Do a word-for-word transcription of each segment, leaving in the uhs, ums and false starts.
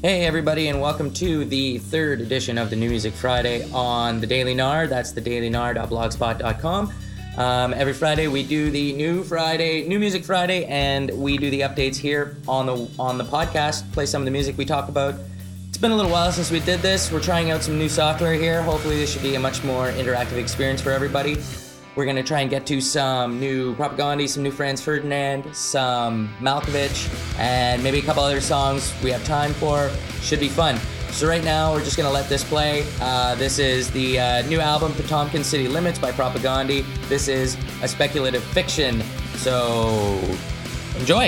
Hey everybody, and welcome to the third edition of the New Music Friday on the Daily Nard. That's the daily nard dot blogspot dot com. Um, every Friday we do the New Friday, New Music Friday, and we do the updates here on the on the podcast. Play some of the music we talk about. It's been a little while since we did this. We're trying out some new software here. Hopefully, this should be a much more interactive experience for everybody. We're gonna try and get to some new Propagandhi, some new Franz Ferdinand, some Malkovich, and maybe a couple other songs we have time for. Should be fun. So right now, we're just gonna let this play. Uh, this is the uh, new album, Potomkin City Limits by Propagandhi. This is a speculative fiction, so enjoy.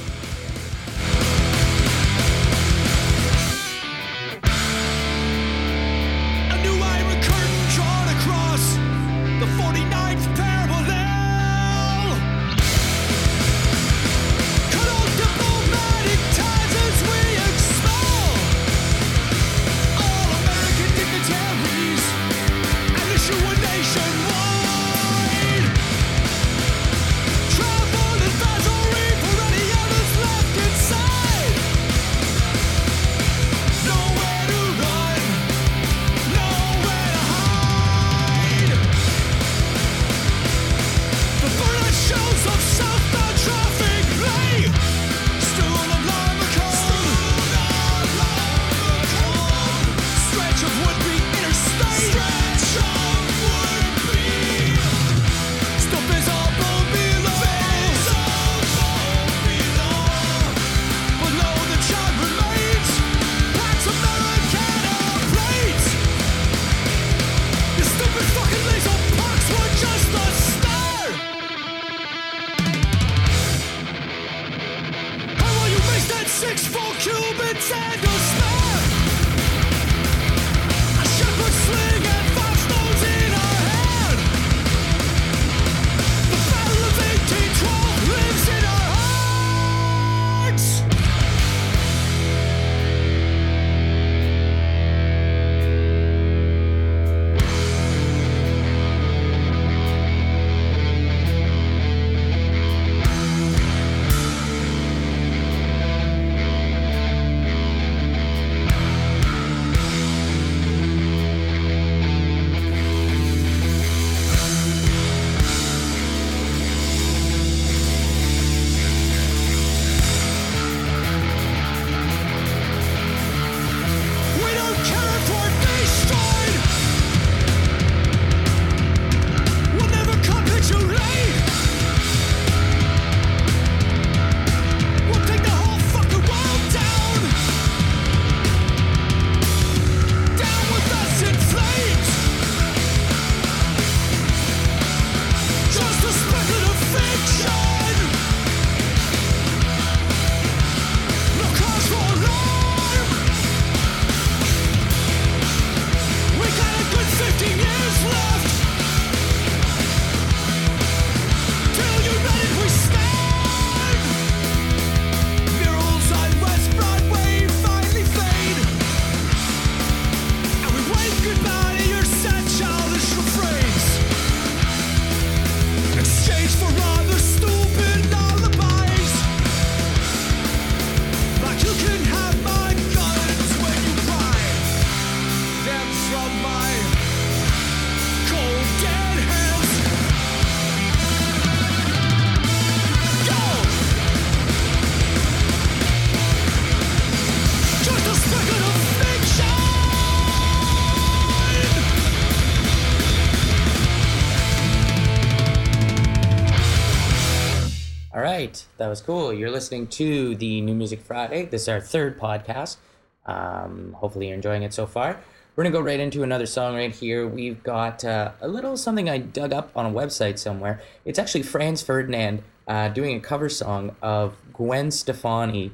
Six full cubits and a snare. A shepherd's sling and five stones in our hand. The battle of eighteen twelve lives in our hearts. All right, that was cool. You're listening to the New Music Friday. This is our third podcast. Um, hopefully you're enjoying it so far. We're going to go right into another song right here. We've got uh, a little something I dug up on a website somewhere. It's actually Franz Ferdinand uh, doing a cover song of Gwen Stefani.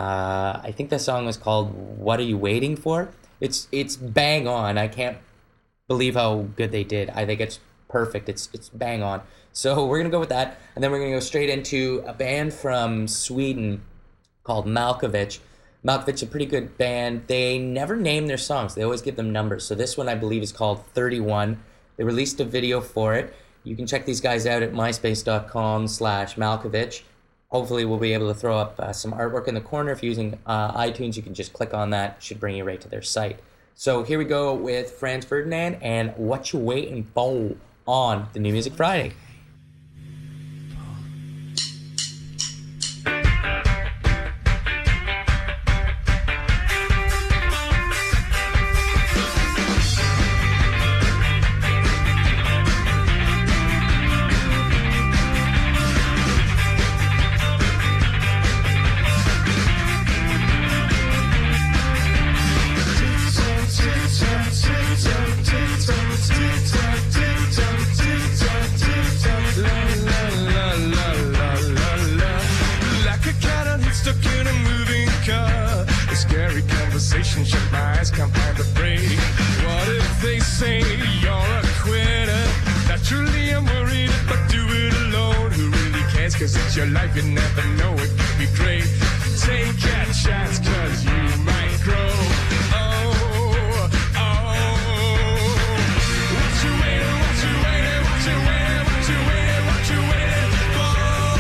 Uh, I think the song was called What Are You Waiting For? It's it's bang on. I can't believe how good they did. I think it's perfect. It's it's bang on. So we're going to go with that, and then we're going to go straight into a band from Sweden called Malkovich. Malkovich, a pretty good band. They never name their songs. They always give them numbers. So this one, I believe, is called thirty-one. They released a video for it. You can check these guys out at myspace dot com slash Malkovich. Hopefully, we'll be able to throw up uh, some artwork in the corner. If you're using uh, iTunes, you can just click on that. It should bring you right to their site. So here we go with Franz Ferdinand and What You Waiting For on the New Music Friday. Your life, you never know, it could be great. Take a chance, cause you might grow. Oh, oh. What you waiting, what you waiting, what you waiting, what you waiting, what you waiting for?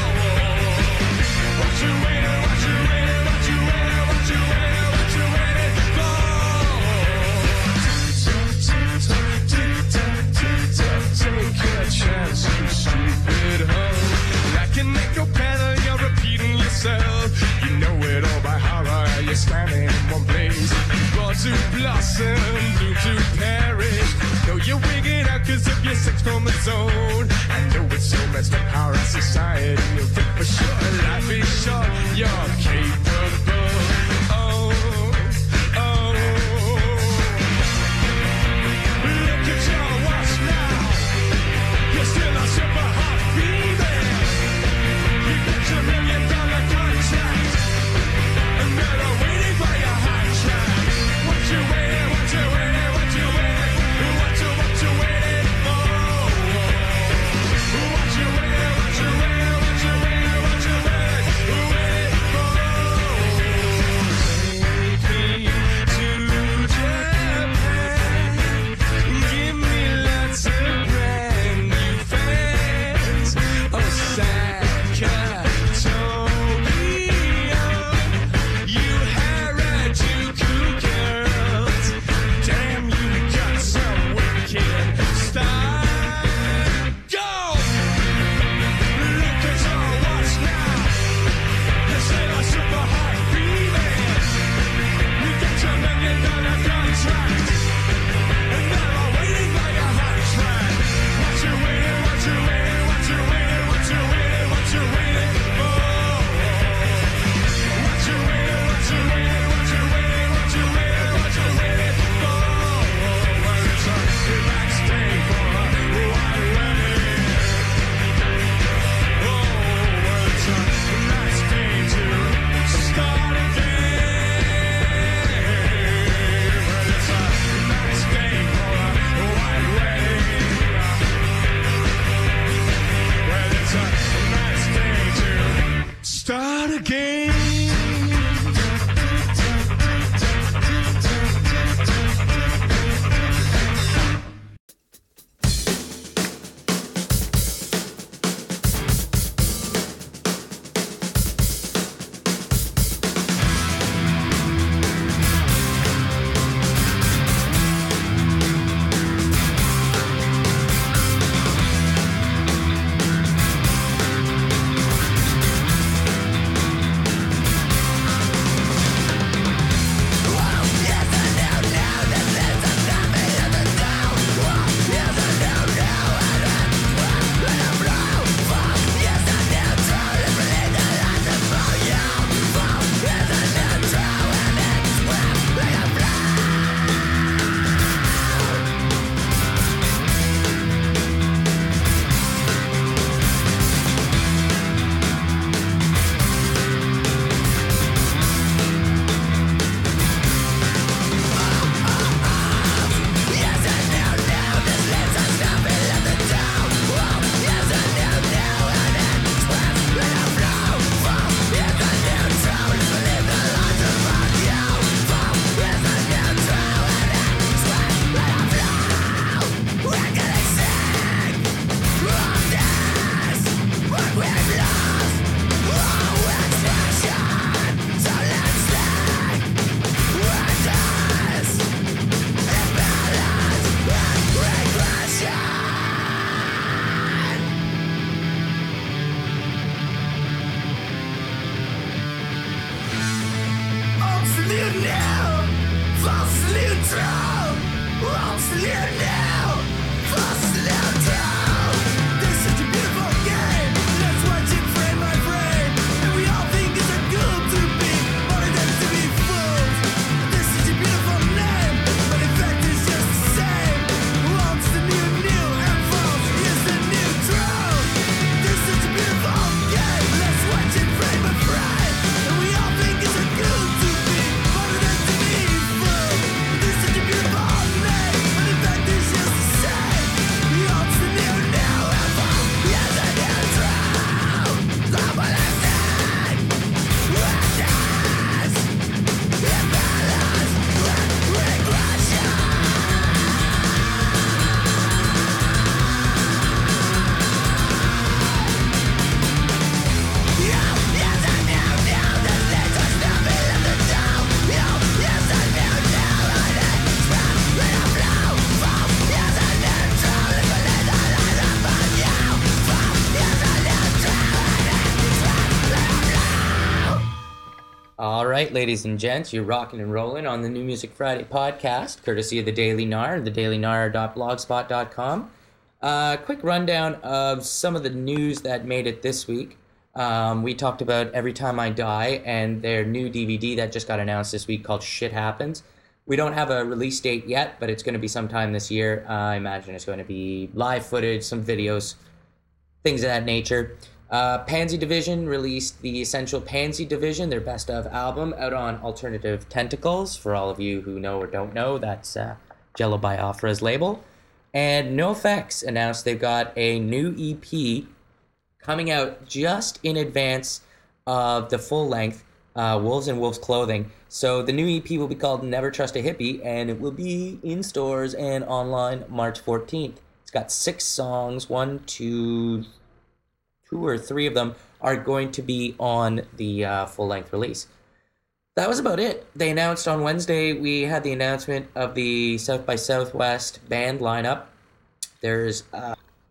What you waiting, what you waiting, what you waiting, what you waiting, what you waiting for? Take a chance, you stupid hoe. Can make no better, you're repeating yourself. You know it all by heart, you're standing in one place. Born to blossom, doomed to perish. Know you're wigging out cause of your sex chromosome. I know it's so messed up how our society will think for sure. Life is short, you're capable. Oh, oh. Look at your watch now. You're still a super hot female. It's a million dollar contract, and now I'm waiting for your hot track. What you waiting, what you waiting, what you waiting, what you, what you waiting for? What you waiting, what you waiting, what you waiting, what you waiting, waiting for? Take me to Japan, give me lots of brand new fans. Osaka. All right, ladies and gents, you're rocking and rolling on the New Music Friday podcast, courtesy of the Daily Nar, the daily nar dot blogspot dot com. Uh, quick rundown of some of the news that made it this week. Um, we talked about Every Time I Die and their new D V D that just got announced this week called Shit Happens. We don't have a release date yet, but it's going to be sometime this year. Uh, I imagine it's going to be live footage, some videos, things of that nature. Uh, Pansy Division released the Essential Pansy Division, their best of album, out on Alternative Tentacles. For all of you who know or don't know, that's uh, Jello Biafra's label. And NoFX announced they've got a new E P coming out just in advance of the full-length uh, Wolves in Wolves Clothing. So the new E P will be called Never Trust a Hippie, and it will be in stores and online March fourteenth. It's got six songs, one, two, two or three of them are going to be on the uh, full-length release. That was about it. They announced on Wednesday, we had the announcement of the South by Southwest band lineup. There's uh,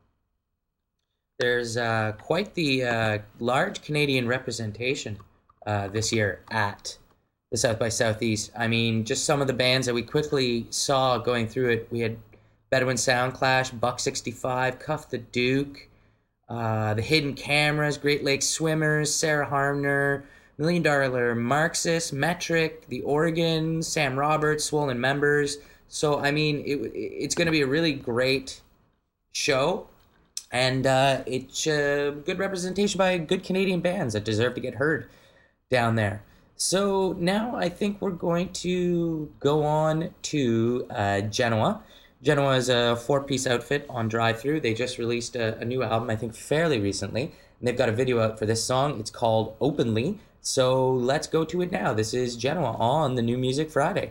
there's uh, quite the uh, large Canadian representation uh, this year at the South by Southeast. I mean, just some of the bands that we quickly saw going through it. We had Bedouin Soundclash, Buck sixty-five, Cuff the Duke, uh, The Hidden Cameras, Great Lakes Swimmers, Sarah Harmner, Million Dollar Marxist, Metric, The Oregon, Sam Roberts, Swollen Members. So, I mean, it, it's going to be a really great show, and uh, it's uh, good representation by good Canadian bands that deserve to get heard down there. So now I think we're going to go on to uh, Genoa. Genoa is a four-piece outfit on Drive-Thru. They just released a, a new album, I think, fairly recently, and they've got a video out for this song. It's called Openly. So let's go to it now. This is Genoa on the New Music Friday.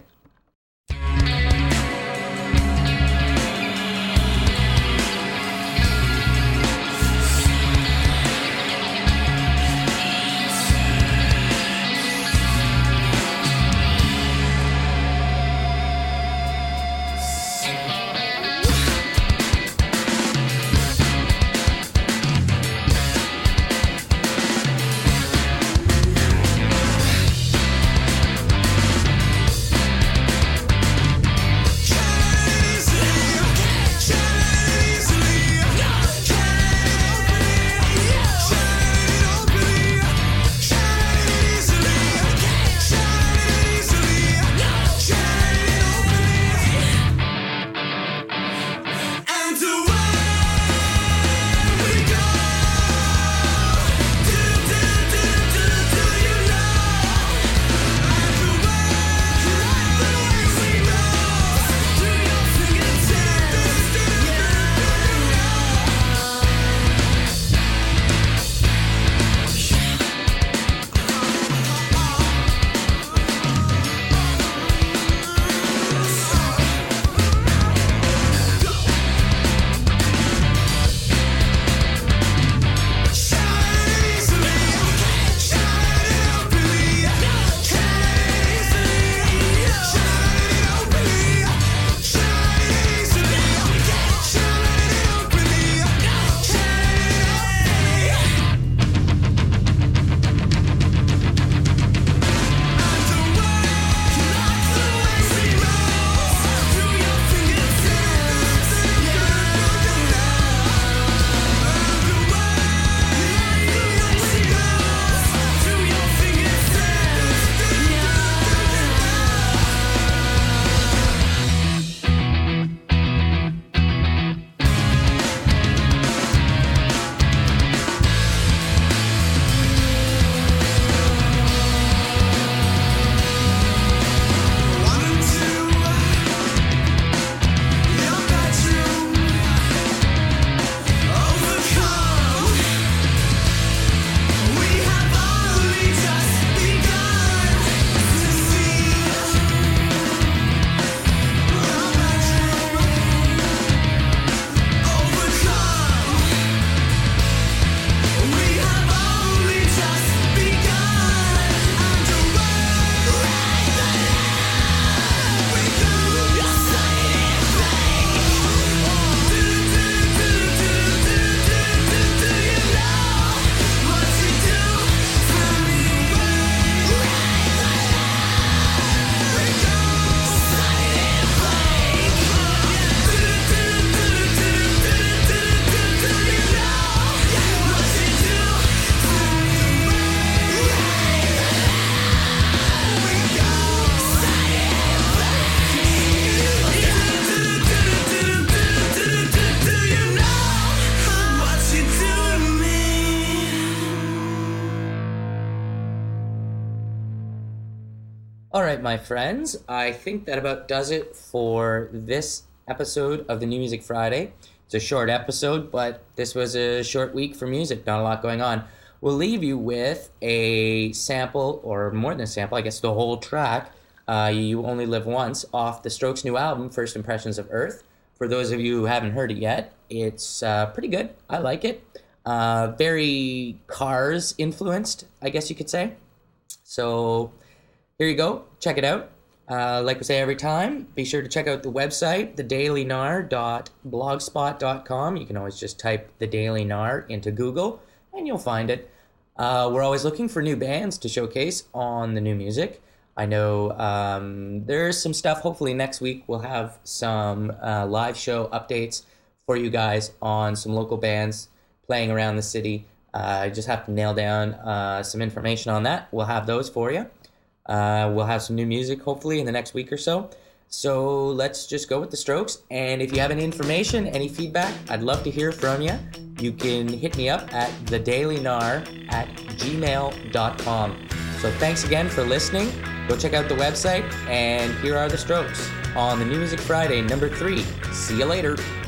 All right, my friends, I think that about does it for this episode of the New Music Friday. It's a short episode, but this was a short week for music, not a lot going on. We'll leave you with a sample, or more than a sample, I guess the whole track, uh, You Only Live Once, off the Strokes' new album, First Impressions of Earth. For those of you who haven't heard it yet, it's uh, pretty good. I like it. Uh, very Cars influenced, I guess you could say. So here you go. Check it out. Uh, like we say every time, be sure to check out the website, the daily nar dot blogspot dot com. You can always just type The Daily Nar into Google, and you'll find it. Uh, we're always looking for new bands to showcase on the new music. I know um, there's some stuff. Hopefully next week we'll have some uh, live show updates for you guys on some local bands playing around the city. Uh, I just have to nail down uh, some information on that. We'll have those for you. Uh, we'll have some new music, hopefully, in the next week or so. So let's just go with the Strokes. And if you have any information, any feedback, I'd love to hear from you. You can hit me up at the daily nar at gmail dot com. So thanks again for listening. Go check out the website. And here are the Strokes on the New Music Friday, number three. See you later.